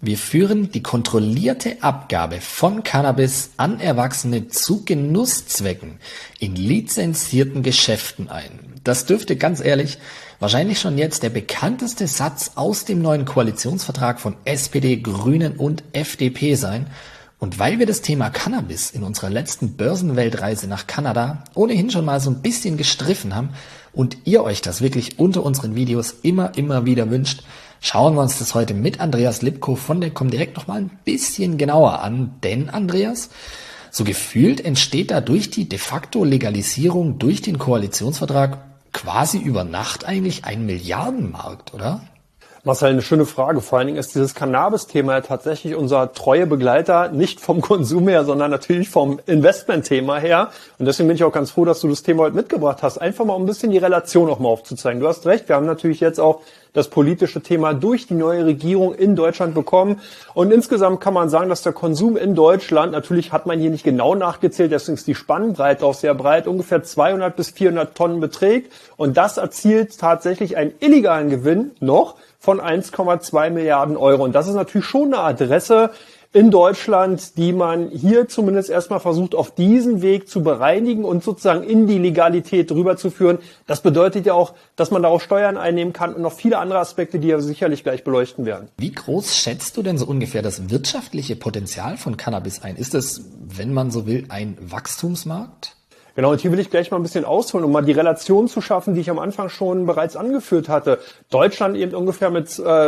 Wir führen die kontrollierte Abgabe von Cannabis an Erwachsene zu Genusszwecken in lizenzierten Geschäften ein. Das dürfte ganz ehrlich wahrscheinlich schon jetzt der bekannteste Satz aus dem neuen Koalitionsvertrag von SPD, Grünen und FDP sein. Und weil wir das Thema Cannabis in unserer letzten Börsenweltreise nach Kanada ohnehin schon mal so ein bisschen gestriffen haben und ihr euch das wirklich unter unseren Videos immer wieder wünscht, schauen wir uns das heute mit Andreas Lipko von der Comdirect noch mal ein bisschen genauer an. Denn, Andreas, so gefühlt entsteht da durch die de facto Legalisierung durch den Koalitionsvertrag quasi über Nacht eigentlich ein Milliardenmarkt, oder? Marcel, eine schöne Frage. Vor allen Dingen ist dieses Cannabis-Thema ja tatsächlich unser treue Begleiter, nicht vom Konsum her, sondern natürlich vom Investment-Thema her. Und deswegen bin ich auch ganz froh, dass du das Thema heute mitgebracht hast. Einfach mal, um ein bisschen die Relation auch mal aufzuzeigen. Du hast recht, wir haben natürlich jetzt auch das politische Thema durch die neue Regierung in Deutschland bekommen. Und insgesamt kann man sagen, dass der Konsum in Deutschland, natürlich hat man hier nicht genau nachgezählt, deswegen ist die Spannbreite auch sehr breit, ungefähr 200 bis 400 Tonnen beträgt. Und das erzielt tatsächlich einen illegalen Gewinn noch von 1,2 Milliarden Euro. Und das ist natürlich schon eine Adresse in Deutschland, die man hier zumindest erstmal versucht, auf diesen Weg zu bereinigen und sozusagen in die Legalität rüberzuführen. Das bedeutet ja auch, dass man darauf Steuern einnehmen kann und noch viele andere Aspekte, die wir sicherlich gleich beleuchten werden. Wie groß schätzt du denn so ungefähr das wirtschaftliche Potenzial von Cannabis ein? Ist es, wenn man so will, ein Wachstumsmarkt? Genau, und hier will ich gleich mal ein bisschen ausholen, um mal die Relation zu schaffen, die ich am Anfang schon bereits angeführt hatte. Deutschland eben ungefähr mit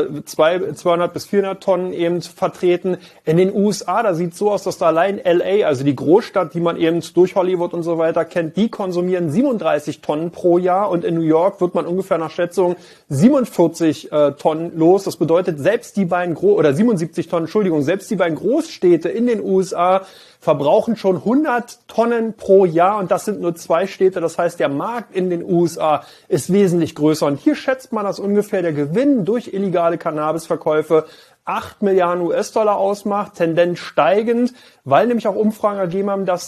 200 bis 400 Tonnen eben vertreten. In den USA, da sieht es so aus, dass da allein LA, also die Großstadt, die man eben durch Hollywood und so weiter kennt, die konsumieren 37 Tonnen pro Jahr. Und in New York wird man ungefähr nach Schätzung 47 Tonnen los. Das bedeutet, selbst die beiden 77 Tonnen, selbst die beiden Großstädte in den USA verbrauchen schon 100 Tonnen pro Jahr und das sind nur 2 Städte. Das heißt, der Markt in den USA ist wesentlich größer. Und hier schätzt man, dass ungefähr der Gewinn durch illegale Cannabisverkäufe 8 Milliarden US-Dollar ausmacht, Tendenz steigend, weil nämlich auch Umfragen ergeben haben, dass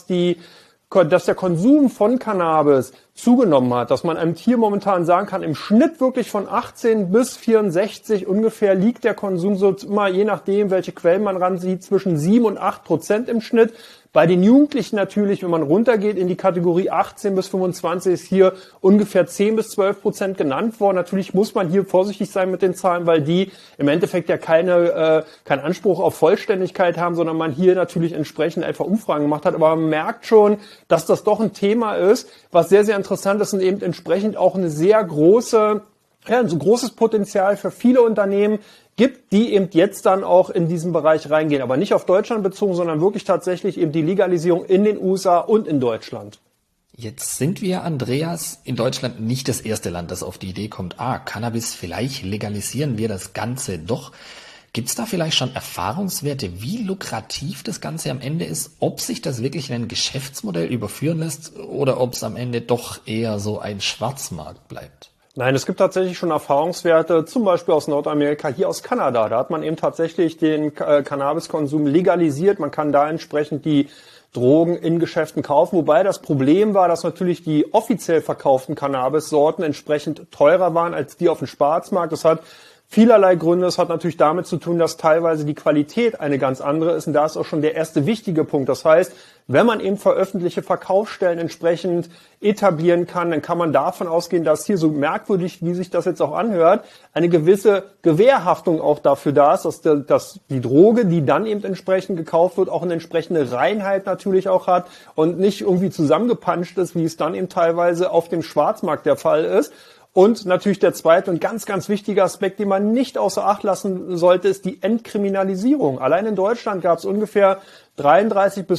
der Konsum von Cannabis zugenommen hat, dass man einem Tier momentan sagen kann, im Schnitt wirklich von 18 bis 64 ungefähr liegt der Konsum so immer, je nachdem, welche Quellen man ransieht, zwischen 7 und 8% im Schnitt. Bei den Jugendlichen natürlich, wenn man runtergeht in die Kategorie 18 bis 25, ist hier ungefähr 10 bis 12% genannt worden. Natürlich muss man hier vorsichtig sein mit den Zahlen, weil die im Endeffekt ja keinen Anspruch auf Vollständigkeit haben, sondern man hier natürlich entsprechend einfach Umfragen gemacht hat. Aber man merkt schon, dass das doch ein Thema ist, was sehr, sehr interessant ist und eben entsprechend auch ein so großes Potenzial für viele Unternehmen gibt, die eben jetzt dann auch in diesen Bereich reingehen. Aber nicht auf Deutschland bezogen, sondern wirklich tatsächlich eben die Legalisierung in den USA und in Deutschland. Jetzt sind wir, Andreas, in Deutschland nicht das erste Land, das auf die Idee kommt, Cannabis, vielleicht legalisieren wir das Ganze doch. Gibt es da vielleicht schon Erfahrungswerte, wie lukrativ das Ganze am Ende ist, ob sich das wirklich in ein Geschäftsmodell überführen lässt oder ob es am Ende doch eher so ein Schwarzmarkt bleibt? Nein, es gibt tatsächlich schon Erfahrungswerte, zum Beispiel aus Nordamerika, hier aus Kanada. Da hat man eben tatsächlich den Cannabiskonsum legalisiert. Man kann da entsprechend die Drogen in Geschäften kaufen. Wobei das Problem war, dass natürlich die offiziell verkauften Cannabissorten entsprechend teurer waren als die auf dem Schwarzmarkt. Das hat vielerlei Gründe. Es hat natürlich damit zu tun, dass teilweise die Qualität eine ganz andere ist. Und da ist auch schon der erste wichtige Punkt. Das heißt, wenn man eben öffentliche Verkaufsstellen entsprechend etablieren kann, dann kann man davon ausgehen, dass hier, so merkwürdig, wie sich das jetzt auch anhört, eine gewisse Gewährhaftung auch dafür da ist, dass die Droge, die dann eben entsprechend gekauft wird, auch eine entsprechende Reinheit natürlich auch hat und nicht irgendwie zusammengepanscht ist, wie es dann eben teilweise auf dem Schwarzmarkt der Fall ist. Und natürlich der zweite und ganz, ganz wichtige Aspekt, den man nicht außer Acht lassen sollte, ist die Entkriminalisierung. Allein in Deutschland gab es ungefähr 33.000 bis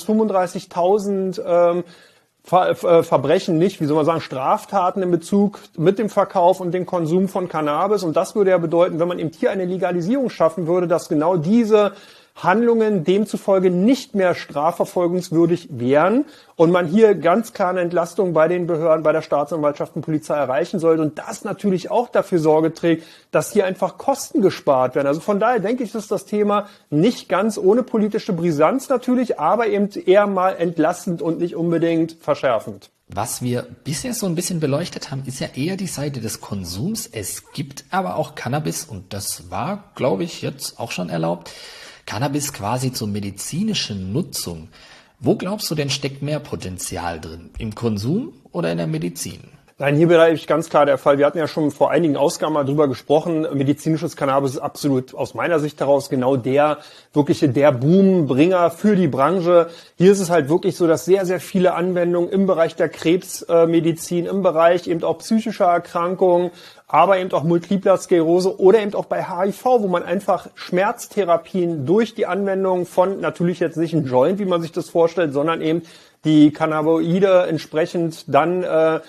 35.000 Verbrechen, nicht, wie soll man sagen, Straftaten in Bezug mit dem Verkauf und dem Konsum von Cannabis. Und das würde ja bedeuten, wenn man eben hier eine Legalisierung schaffen würde, dass genau diese Handlungen demzufolge nicht mehr strafverfolgungswürdig wären und man hier ganz klar eine Entlastung bei den Behörden, bei der Staatsanwaltschaft und Polizei erreichen sollte und das natürlich auch dafür Sorge trägt, dass hier einfach Kosten gespart werden. Also von daher denke ich, ist das Thema nicht ganz ohne politische Brisanz natürlich, aber eben eher mal entlastend und nicht unbedingt verschärfend. Was wir bisher so ein bisschen beleuchtet haben, ist ja eher die Seite des Konsums. Es gibt aber auch Cannabis, und das war, glaube ich, jetzt auch schon erlaubt, Cannabis quasi zur medizinischen Nutzung. Wo glaubst du denn, steckt mehr Potenzial drin? Im Konsum oder in der Medizin? Nein, hier wäre eigentlich ganz klar der Fall. Wir hatten ja schon vor einigen Ausgaben mal drüber gesprochen. Medizinisches Cannabis ist absolut aus meiner Sicht heraus genau der Boombringer für die Branche. Hier ist es halt wirklich so, dass sehr, sehr viele Anwendungen im Bereich der Krebsmedizin, im Bereich eben auch psychischer Erkrankungen, aber eben auch Multipler Sklerose oder eben auch bei HIV, wo man einfach Schmerztherapien durch die Anwendung von, natürlich jetzt nicht ein Joint, wie man sich das vorstellt, sondern eben die Cannabinoide entsprechend dann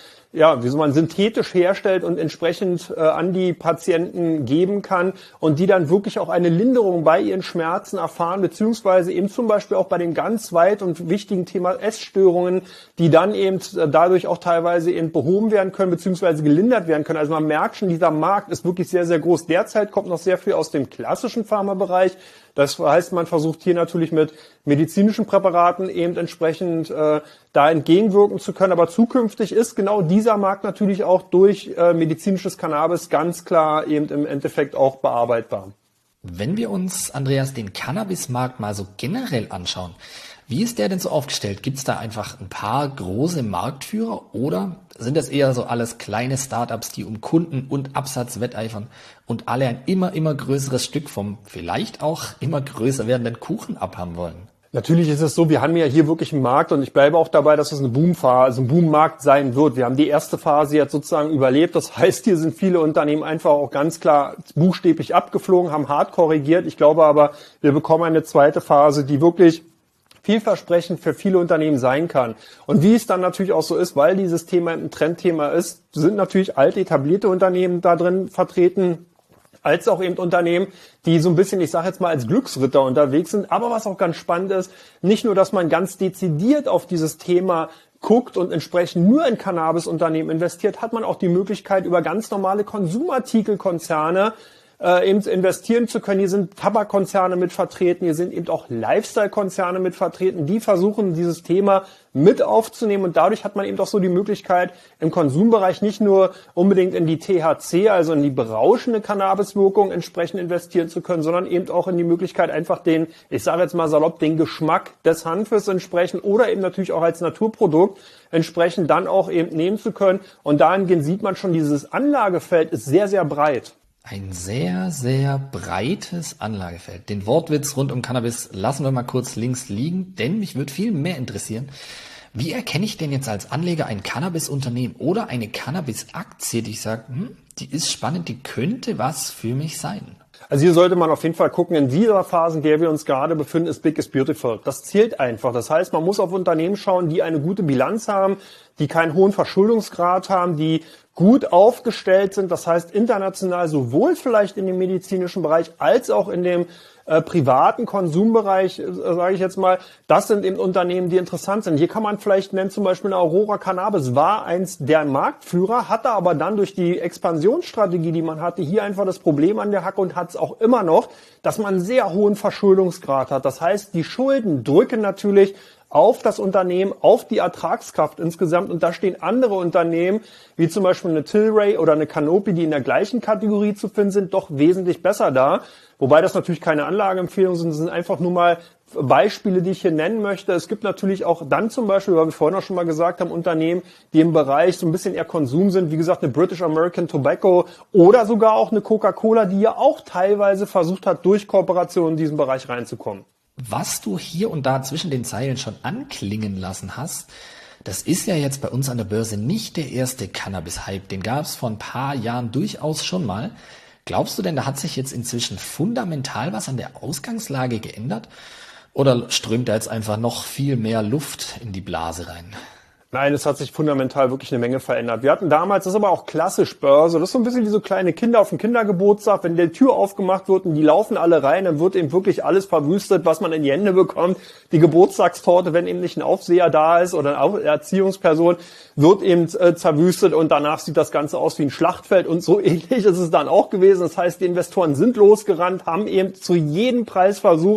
synthetisch herstellt und entsprechend an die Patienten geben kann und die dann wirklich auch eine Linderung bei ihren Schmerzen erfahren, beziehungsweise eben zum Beispiel auch bei dem ganz weit und wichtigen Thema Essstörungen, die dann eben dadurch auch teilweise eben behoben werden können, beziehungsweise gelindert werden können. Also man merkt schon, dieser Markt ist wirklich sehr, sehr groß. Derzeit kommt noch sehr viel aus dem klassischen Pharmabereich. Das heißt, man versucht hier natürlich mit medizinischen Präparaten eben entsprechend da entgegenwirken zu können. Aber zukünftig ist genau dieser Markt natürlich auch durch medizinisches Cannabis ganz klar eben im Endeffekt auch bearbeitbar. Wenn wir uns, Andreas, den Cannabismarkt mal so generell anschauen, wie ist der denn so aufgestellt? Gibt es da einfach ein paar große Marktführer oder sind das eher so alles kleine Startups, die um Kunden und Absatz wetteifern und alle ein immer größeres Stück vom vielleicht auch immer größer werdenden Kuchen abhaben wollen? Natürlich ist es so, wir haben ja hier wirklich einen Markt und ich bleibe auch dabei, dass es eine Boomphase, also ein Boommarkt sein wird. Wir haben die erste Phase jetzt sozusagen überlebt. Das heißt, hier sind viele Unternehmen einfach auch ganz klar buchstäblich abgeflogen, haben hart korrigiert. Ich glaube aber, wir bekommen eine zweite Phase, die wirklich vielversprechend für viele Unternehmen sein kann. Und wie es dann natürlich auch so ist, weil dieses Thema ein Trendthema ist, sind natürlich alte, etablierte Unternehmen da drin vertreten, als auch eben Unternehmen, die so ein bisschen, ich sage jetzt mal, als Glücksritter unterwegs sind. Aber was auch ganz spannend ist, nicht nur, dass man ganz dezidiert auf dieses Thema guckt und entsprechend nur in Cannabis-Unternehmen investiert, hat man auch die Möglichkeit, über ganz normale Konsumartikelkonzerne eben investieren zu können. Hier sind Tabakkonzerne mit vertreten, hier sind eben auch Lifestyle-Konzerne mit vertreten, die versuchen, dieses Thema mit aufzunehmen und dadurch hat man eben auch so die Möglichkeit, im Konsumbereich nicht nur unbedingt in die THC, also in die berauschende Cannabiswirkung entsprechend investieren zu können, sondern eben auch in die Möglichkeit, einfach den, ich sage jetzt mal salopp, den Geschmack des Hanfes entsprechend oder eben natürlich auch als Naturprodukt entsprechend dann auch eben nehmen zu können. Und dahingehend sieht man schon, dieses Anlagefeld ist sehr, sehr breit. Ein sehr, sehr breites Anlagefeld. Den Wortwitz rund um Cannabis lassen wir mal kurz links liegen, denn mich würde viel mehr interessieren, wie erkenne ich denn jetzt als Anleger ein Cannabis-Unternehmen oder eine Cannabis-Aktie, die ich sage, die ist spannend, die könnte was für mich sein? Also hier sollte man auf jeden Fall gucken, in dieser Phase, in der wir uns gerade befinden, ist Big is Beautiful. Das zählt einfach. Das heißt, man muss auf Unternehmen schauen, die eine gute Bilanz haben, die keinen hohen Verschuldungsgrad haben, die gut aufgestellt sind. Das heißt, international sowohl vielleicht in dem medizinischen Bereich als auch in dem privaten Konsumbereich, sage ich jetzt mal, das sind eben Unternehmen, die interessant sind. Hier kann man vielleicht nennen, zum Beispiel eine Aurora Cannabis war eins der Marktführer, hatte aber dann durch die Expansionsstrategie, die man hatte, hier einfach das Problem an der Hacke und hat es auch immer noch, dass man einen sehr hohen Verschuldungsgrad hat. Das heißt, die Schulden drücken natürlich auf das Unternehmen, auf die Ertragskraft insgesamt. Und da stehen andere Unternehmen, wie zum Beispiel eine Tilray oder eine Canopy, die in der gleichen Kategorie zu finden sind, doch wesentlich besser da. Wobei das natürlich keine Anlageempfehlungen sind, das sind einfach nur mal Beispiele, die ich hier nennen möchte. Es gibt natürlich auch dann zum Beispiel, weil wir vorhin auch schon mal gesagt haben, Unternehmen, die im Bereich so ein bisschen eher Konsum sind, wie gesagt, eine British American Tobacco oder sogar auch eine Coca-Cola, die ja auch teilweise versucht hat, durch Kooperation in diesen Bereich reinzukommen. Was du hier und da zwischen den Zeilen schon anklingen lassen hast, das ist ja jetzt bei uns an der Börse nicht der erste Cannabis-Hype. Den gab es vor ein paar Jahren durchaus schon mal. Glaubst du denn, da hat sich jetzt inzwischen fundamental was an der Ausgangslage geändert? Oder strömt da jetzt einfach noch viel mehr Luft in die Blase rein? Nein, es hat sich fundamental wirklich eine Menge verändert. Wir hatten damals, das ist aber auch klassisch Börse, das ist so ein bisschen wie so kleine Kinder auf dem Kindergeburtstag, wenn die Tür aufgemacht wird und die laufen alle rein, dann wird eben wirklich alles verwüstet, was man in die Hände bekommt. Die Geburtstagstorte, wenn eben nicht ein Aufseher da ist oder eine Erziehungsperson, wird eben zerwüstet und danach sieht das Ganze aus wie ein Schlachtfeld und so ähnlich ist es dann auch gewesen. Das heißt, die Investoren sind losgerannt, haben eben zu jedem Preis versucht,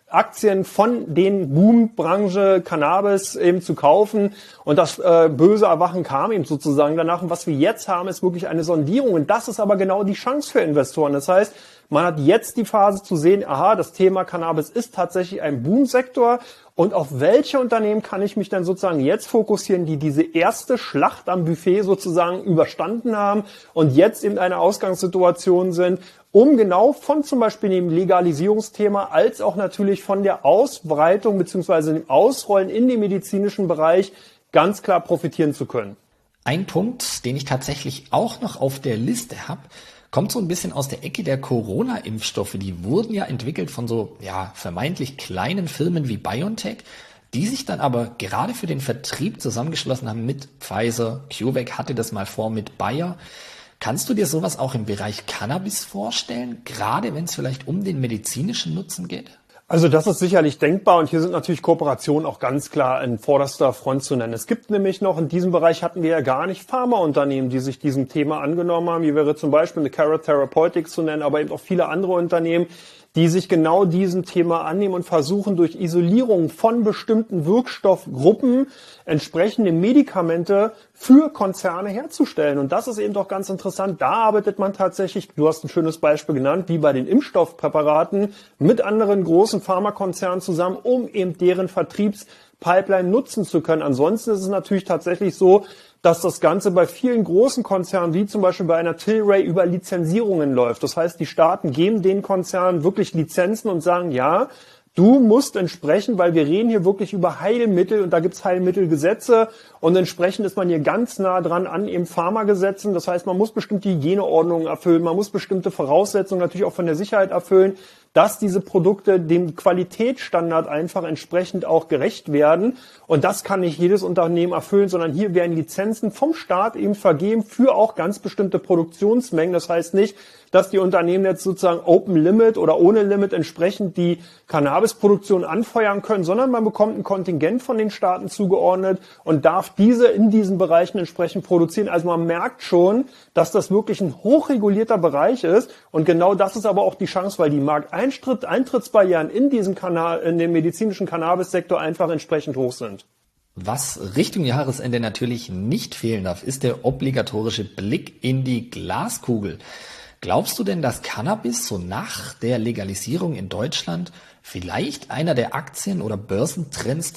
Aktien von den Boombranche Cannabis eben zu kaufen. Und das böse Erwachen kam eben sozusagen danach. Und was wir jetzt haben, ist wirklich eine Sondierung. Und das ist aber genau die Chance für Investoren. Das heißt, man hat jetzt die Phase zu sehen, aha, das Thema Cannabis ist tatsächlich ein Boomsektor. Und auf welche Unternehmen kann ich mich dann sozusagen jetzt fokussieren, die diese erste Schlacht am Buffet sozusagen überstanden haben und jetzt in einer Ausgangssituation sind, um genau von zum Beispiel dem Legalisierungsthema als auch natürlich von der Ausbreitung bzw. dem Ausrollen in den medizinischen Bereich ganz klar profitieren zu können. Ein Punkt, den ich tatsächlich auch noch auf der Liste habe, kommt so ein bisschen aus der Ecke der Corona-Impfstoffe. Die wurden ja entwickelt von so vermeintlich kleinen Firmen wie BioNTech, die sich dann aber gerade für den Vertrieb zusammengeschlossen haben mit Pfizer. CureVac hatte das mal vor mit Bayer. Kannst du dir sowas auch im Bereich Cannabis vorstellen, gerade wenn es vielleicht um den medizinischen Nutzen geht? Also das ist sicherlich denkbar und hier sind natürlich Kooperationen auch ganz klar in vorderster Front zu nennen. Es gibt nämlich noch, in diesem Bereich hatten wir ja gar nicht Pharmaunternehmen, die sich diesem Thema angenommen haben. Hier wäre zum Beispiel eine Cara Therapeutics zu nennen, aber eben auch viele andere Unternehmen, die sich genau diesem Thema annehmen und versuchen, durch Isolierung von bestimmten Wirkstoffgruppen entsprechende Medikamente für Konzerne herzustellen. Und das ist eben doch ganz interessant. Da arbeitet man tatsächlich, du hast ein schönes Beispiel genannt, wie bei den Impfstoffpräparaten, mit anderen großen Pharmakonzernen zusammen, um eben deren Vertriebspipeline nutzen zu können. Ansonsten ist es natürlich tatsächlich so, dass das Ganze bei vielen großen Konzernen, wie zum Beispiel bei einer Tilray, über Lizenzierungen läuft. Das heißt, die Staaten geben den Konzernen wirklich Lizenzen und sagen, ja, du musst entsprechend, weil wir reden hier wirklich über Heilmittel und da gibt's Heilmittelgesetze und entsprechend ist man hier ganz nah dran an eben Pharmagesetzen. Das heißt, man muss bestimmte Hygieneordnungen erfüllen, man muss bestimmte Voraussetzungen natürlich auch von der Sicherheit erfüllen, dass diese Produkte dem Qualitätsstandard einfach entsprechend auch gerecht werden. Und das kann nicht jedes Unternehmen erfüllen, sondern hier werden Lizenzen vom Staat eben vergeben für auch ganz bestimmte Produktionsmengen. Das heißt nicht, dass die Unternehmen jetzt sozusagen Open Limit oder ohne Limit entsprechend die Cannabisproduktion anfeuern können, sondern man bekommt ein Kontingent von den Staaten zugeordnet und darf diese in diesen Bereichen entsprechend produzieren. Also man merkt schon, dass das wirklich ein hochregulierter Bereich ist und genau das ist aber auch die Chance, weil die Eintrittsbarrieren in diesem in dem medizinischen Cannabissektor einfach entsprechend hoch sind. Was Richtung Jahresende natürlich nicht fehlen darf, ist der obligatorische Blick in die Glaskugel. Glaubst du denn, dass Cannabis so nach der Legalisierung in Deutschland vielleicht einer der Aktien- oder Börsentrends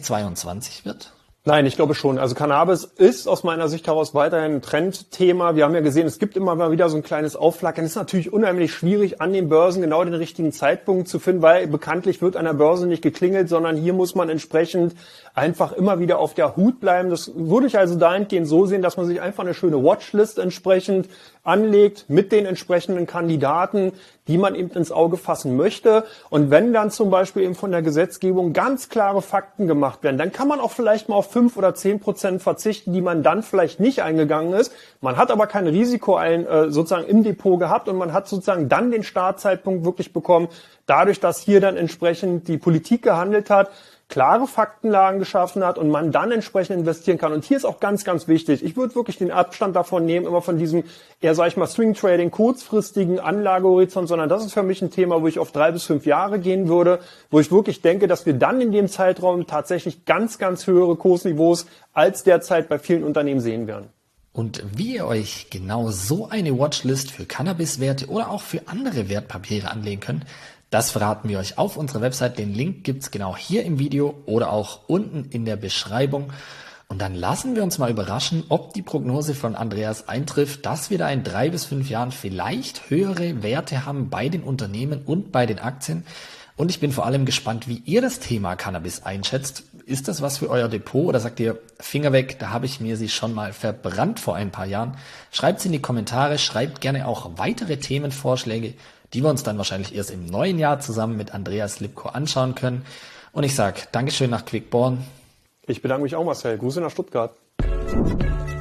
2022 wird? Nein, ich glaube schon. Also Cannabis ist aus meiner Sicht heraus weiterhin ein Trendthema. Wir haben ja gesehen, es gibt immer mal wieder so ein kleines Aufflackern. Es ist natürlich unheimlich schwierig, an den Börsen genau den richtigen Zeitpunkt zu finden, weil bekanntlich wird an der Börse nicht geklingelt, sondern hier muss man entsprechend einfach immer wieder auf der Hut bleiben. Das würde ich also dahingehend so sehen, dass man sich einfach eine schöne Watchlist entsprechend anlegt mit den entsprechenden Kandidaten, die man eben ins Auge fassen möchte. Und wenn dann zum Beispiel eben von der Gesetzgebung ganz klare Fakten gemacht werden, dann kann man auch vielleicht mal auf 5 oder 10% verzichten, die man dann vielleicht nicht eingegangen ist. Man hat aber kein Risiko sozusagen im Depot gehabt und man hat sozusagen dann den Startzeitpunkt wirklich bekommen, dadurch, dass hier dann entsprechend die Politik gehandelt hat, klare Faktenlagen geschaffen hat und man dann entsprechend investieren kann. Und hier ist auch ganz, ganz wichtig, ich würde wirklich den Abstand davon nehmen, immer von diesem eher, sag ich mal, Swing Trading, kurzfristigen Anlagehorizont, sondern das ist für mich ein Thema, wo ich auf 3 bis 5 Jahre gehen würde, wo ich wirklich denke, dass wir dann in dem Zeitraum tatsächlich ganz, ganz höhere Kursniveaus als derzeit bei vielen Unternehmen sehen werden. Und wie ihr euch genau so eine Watchlist für Cannabis-Werte oder auch für andere Wertpapiere anlegen könnt, das verraten wir euch auf unserer Website. Den Link gibt's genau hier im Video oder auch unten in der Beschreibung. Und dann lassen wir uns mal überraschen, ob die Prognose von Andreas eintrifft, dass wir da in 3 bis 5 Jahren vielleicht höhere Werte haben bei den Unternehmen und bei den Aktien. Und ich bin vor allem gespannt, wie ihr das Thema Cannabis einschätzt. Ist das was für euer Depot oder sagt ihr, Finger weg, da habe ich mir sie schon mal verbrannt vor ein paar Jahren? Schreibt es in die Kommentare, schreibt gerne auch weitere Themenvorschläge, die wir uns dann wahrscheinlich erst im neuen Jahr zusammen mit Andreas Lipko anschauen können. Und ich sage Dankeschön nach Quickborn. Ich bedanke mich auch, Marcel. Grüße nach Stuttgart.